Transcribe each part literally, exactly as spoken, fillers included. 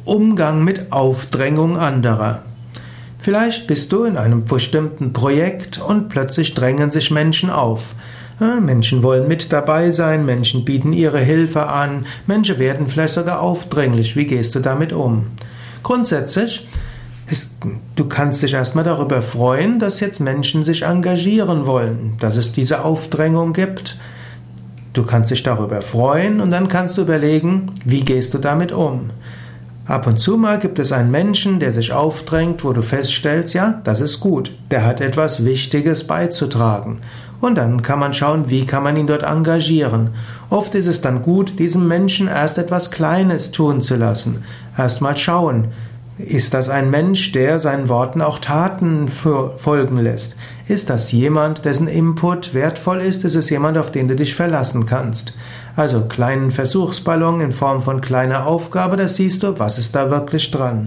Umgang mit Aufdrängung anderer. Vielleicht bist du in einem bestimmten Projekt und plötzlich drängen sich Menschen auf. Menschen wollen mit dabei sein, Menschen bieten ihre Hilfe an, Menschen werden vielleicht sogar aufdringlich. Wie gehst du damit um? Grundsätzlich, ist, du kannst dich erstmal darüber freuen, dass jetzt Menschen sich engagieren wollen, dass es diese Aufdrängung gibt. Du kannst dich darüber freuen und dann kannst du überlegen, wie gehst du damit um? Ab und zu mal gibt es einen Menschen, der sich aufdrängt, wo du feststellst, ja, das ist gut, der hat etwas Wichtiges beizutragen. Und dann kann man schauen, wie kann man ihn dort engagieren. Oft ist es dann gut, diesem Menschen erst etwas Kleines tun zu lassen. Erst mal schauen, ist das ein Mensch, der seinen Worten auch Taten folgen lässt? Ist das jemand, dessen Input wertvoll ist? Ist es jemand, auf den du dich verlassen kannst? Also kleinen Versuchsballon in Form von kleiner Aufgabe, da siehst du, was ist da wirklich dran.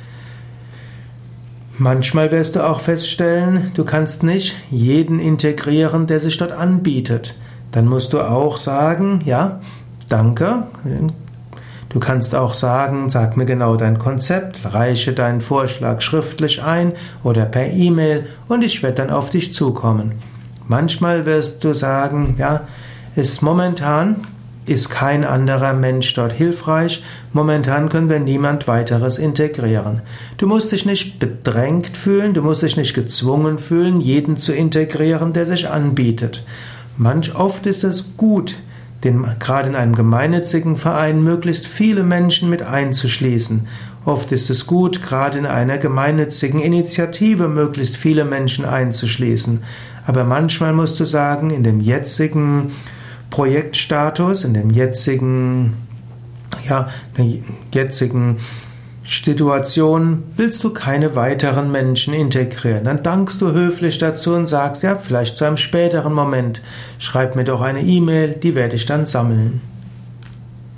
Manchmal wirst du auch feststellen, du kannst nicht jeden integrieren, der sich dort anbietet. Dann musst du auch sagen, ja, danke. Du kannst auch sagen, sag mir genau dein Konzept, reiche deinen Vorschlag schriftlich ein oder per E-Mail und ich werde dann auf dich zukommen. Manchmal wirst du sagen, ja, ist momentan ist kein anderer Mensch dort hilfreich, momentan können wir niemand weiteres integrieren. Du musst dich nicht bedrängt fühlen, du musst dich nicht gezwungen fühlen, jeden zu integrieren, der sich anbietet. Manch oft ist es gut, den, gerade in einem gemeinnützigen Verein möglichst viele Menschen mit einzuschließen. Oft ist es gut, gerade in einer gemeinnützigen Initiative möglichst viele Menschen einzuschließen. Aber manchmal musst du sagen, in dem jetzigen Projektstatus, in dem jetzigen, ja, der jetzigen Situation willst du keine weiteren Menschen integrieren. Dann dankst du höflich dazu und sagst, ja, vielleicht zu einem späteren Moment, schreib mir doch eine E-Mail, die werde ich dann sammeln.